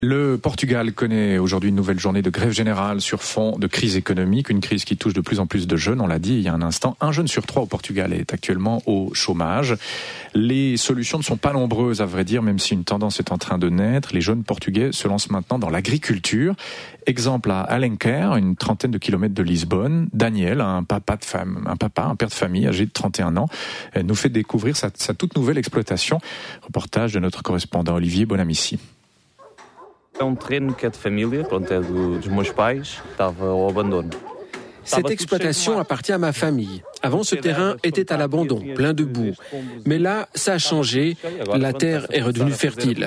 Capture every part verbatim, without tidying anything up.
Le Portugal connaît aujourd'hui une nouvelle journée de grève générale sur fond de crise économique, une crise qui touche de plus en plus de jeunes, on l'a dit il y a un instant. Un jeune sur trois au Portugal est actuellement au chômage. Les solutions ne sont pas nombreuses à vrai dire, même si une tendance est en train de naître. Les jeunes portugais se lancent maintenant dans l'agriculture. Exemple à Alenquer, une trentaine de kilomètres de Lisbonne. Daniel, un papa, de femme, un papa, un père de famille âgé de trente et un ans, nous fait découvrir sa, sa toute nouvelle exploitation. Reportage de notre correspondant Olivier Bonamici. É um terreno que é de família, pronto, é do, dos meus pais, estava ao abandono. Cette exploitation appartient à ma famille. Avant, ce terrain était à l'abandon, plein de boue. Mais là, ça a changé, la terre est redevenue fertile.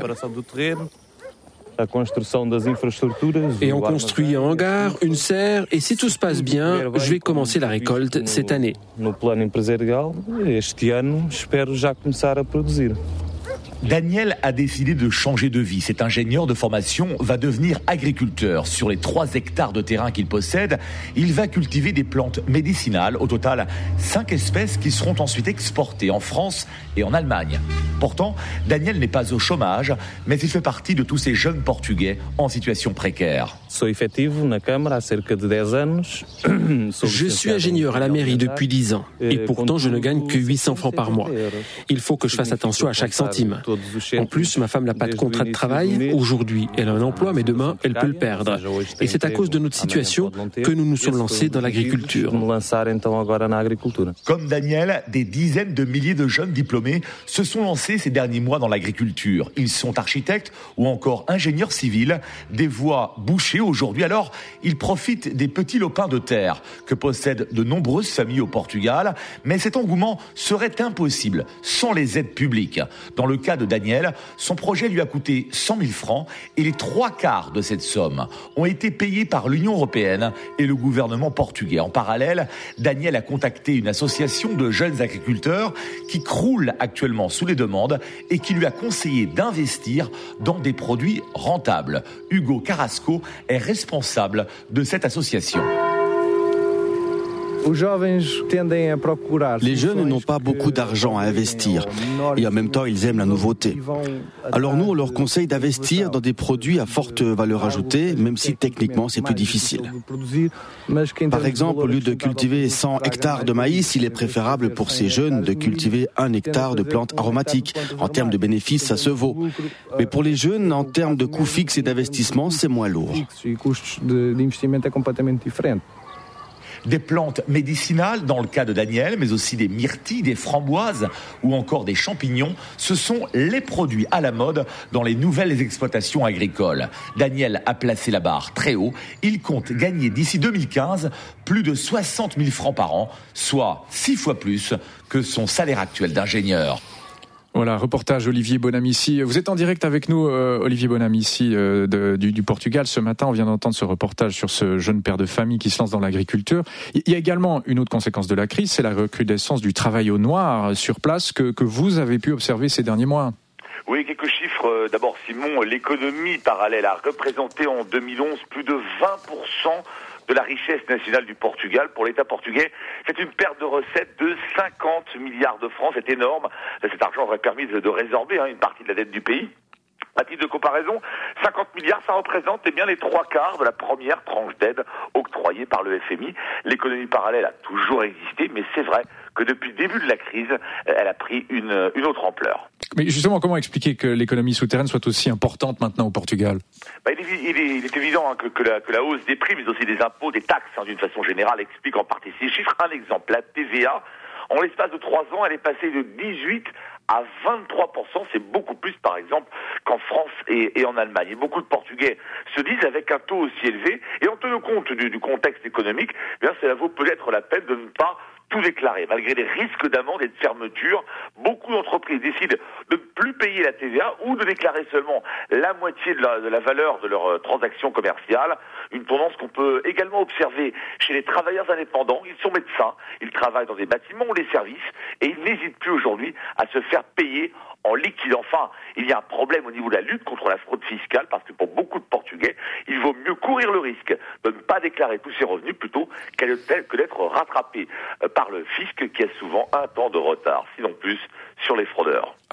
Et on construit un hangar, une serre, et si tout se passe bien, je vais commencer la récolte cette année. No plano empresarial, este ano, espero já começar a produzir. Daniel a décidé de changer de vie. Cet ingénieur de formation va devenir agriculteur. Sur les trois hectares de terrain qu'il possède, il va cultiver des plantes médicinales. Au total, cinq espèces qui seront ensuite exportées en France et en Allemagne. Pourtant, Daniel n'est pas au chômage, mais il fait partie de tous ces jeunes Portugais en situation précaire. Sou efetivo na Câmara há cerca de dez anos. Je suis ingénieur à la mairie depuis dix ans. Et pourtant, je ne gagne que huit cents francs par mois. Il faut que je fasse attention à chaque centime. En plus, ma femme n'a pas de contrat de travail. Aujourd'hui, elle a un emploi, mais demain, elle peut le perdre. Et c'est à cause de notre situation que nous nous sommes lancés dans l'agriculture. Comme Daniel, des dizaines de milliers de jeunes diplômés se sont lancés ces derniers mois dans l'agriculture. Ils sont architectes ou encore ingénieurs civils, des voies bouchées aujourd'hui. Alors, ils profitent des petits lopins de terre que possèdent de nombreuses familles au Portugal. Mais cet engouement serait impossible sans les aides publiques. Dans le cas de Daniel, son projet lui a coûté cent mille francs et les trois quarts de cette somme ont été payés par l'Union européenne et le gouvernement portugais. En parallèle, Daniel a contacté une association de jeunes agriculteurs qui croule actuellement sous les demandes et qui lui a conseillé d'investir dans des produits rentables. Hugo Carrasco est responsable de cette association. Les jeunes n'ont pas beaucoup d'argent à investir et en même temps ils aiment la nouveauté. Alors nous on leur conseille d'investir dans des produits à forte valeur ajoutée, même si techniquement c'est plus difficile. Par exemple, au lieu de cultiver cent hectares de maïs, il est préférable pour ces jeunes de cultiver un hectare de plantes aromatiques. En termes de bénéfices, ça se vaut. Mais pour les jeunes, en termes de coûts fixes et d'investissement, c'est moins lourd. Des plantes médicinales, dans le cas de Daniel, mais aussi des myrtilles, des framboises ou encore des champignons. Ce sont les produits à la mode dans les nouvelles exploitations agricoles. Daniel a placé la barre très haut. Il compte gagner d'ici deux mille quinze plus de soixante mille francs par an, soit six fois plus que son salaire actuel d'ingénieur. Voilà, reportage Olivier Bonamici. Vous êtes en direct avec nous, euh, Olivier Bonamici, euh, de, du, du Portugal. Ce matin, on vient d'entendre ce reportage sur ce jeune père de famille qui se lance dans l'agriculture. Il y a également une autre conséquence de la crise, c'est la recrudescence du travail au noir sur place que, que vous avez pu observer ces derniers mois. Oui, quelques chiffres. D'abord, Simon, l'économie parallèle a représenté en deux mille onze plus de vingt pour cent de la richesse nationale du Portugal. Pour l'État portugais, c'est une perte de recettes de cinquante milliards de francs. C'est énorme. Cet argent aurait permis de, de résorber hein, une partie de la dette du pays. À titre de comparaison, cinquante milliards, ça représente eh bien les trois quarts de la première tranche d'aide octroyée par le F M I. L'économie parallèle a toujours existé, mais c'est vrai que depuis le début de la crise, elle a pris une, une autre ampleur. Mais justement, comment expliquer que l'économie souterraine soit aussi importante maintenant au Portugal ? Bah, il, est, il, est, il est évident hein, que, que, la, que la hausse des prix, mais aussi des impôts, des taxes, hein, d'une façon générale, explique en partie ces chiffres. Un exemple, la T V A, en l'espace de trois ans, elle est passée de dix-huit à vingt-trois pour cent, c'est beaucoup plus par exemple qu'en France et, et en Allemagne. Et beaucoup de Portugais se disent avec un taux aussi élevé, et en tenant compte du, du contexte économique, eh bien, cela vaut peut-être la peine de ne pas tout déclarer. Malgré les risques d'amende et de fermeture, beaucoup d'entreprises décident de ne plus payer la T V A ou de déclarer seulement la moitié de la, de la valeur de leurs transactions commerciales. Une tendance qu'on peut également observer chez les travailleurs indépendants. Ils sont médecins, ils travaillent dans des bâtiments ou des services et ils n'hésitent plus aujourd'hui à se faire payer en liquide. Enfin, il y a un problème au niveau de la lutte contre la fraude fiscale parce que pour beaucoup de Portugais, il vaut mieux courir le risque de ne pas déclarer tous ses revenus plutôt que d'être rattrapé par le fisc qui a souvent un temps de retard, sinon plus, sur les fraudeurs.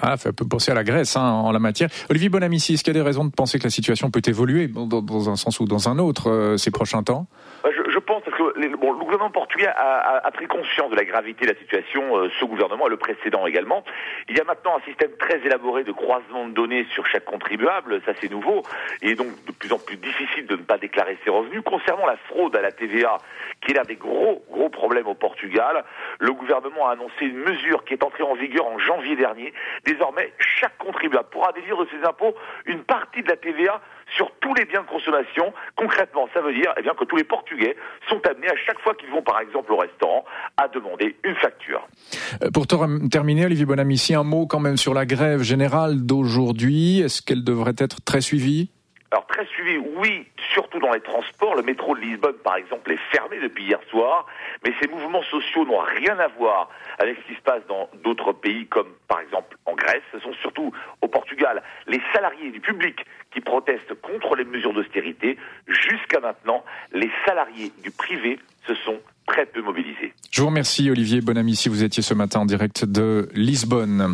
Ah, fait un peu penser à la Grèce hein, en la matière. Olivier Bonamici, est-ce qu'il y a des raisons de penser que la situation peut évoluer dans, dans un sens ou dans un autre euh, ces prochains temps ? je, je pense parce que les, bon, le gouvernement portugais a, a, a pris conscience de la gravité de la situation, euh, ce gouvernement et le précédent également. Il y a maintenant un système très élaboré de croisement de données sur chaque contribuable, ça c'est nouveau. Il est donc de plus en plus difficile de ne pas déclarer ses revenus. Concernant la fraude à la T V A, qui est l'un des gros, gros problèmes au Portugal, le gouvernement a annoncé une mesure qui est entrée en vigueur en janvier dernier. Désormais, chaque contribuable pourra déduire de ses impôts une partie de la T V A sur tous les biens de consommation. Concrètement, ça veut dire eh bien, que tous les Portugais sont amenés à chaque fois qu'ils vont par exemple au restaurant à demander une facture. Pour terminer, Olivier Bonamici, un mot quand même sur la grève générale d'aujourd'hui. Est-ce qu'elle devrait être très suivie ? Alors très suivi, oui, surtout dans les transports. Le métro de Lisbonne, par exemple, est fermé depuis hier soir. Mais ces mouvements sociaux n'ont rien à voir avec ce qui se passe dans d'autres pays, comme par exemple en Grèce. Ce sont surtout au Portugal les salariés du public qui protestent contre les mesures d'austérité. Jusqu'à maintenant, les salariés du privé se sont très peu mobilisés. Je vous remercie, Olivier Bonamici. Vous étiez ce matin en direct de Lisbonne.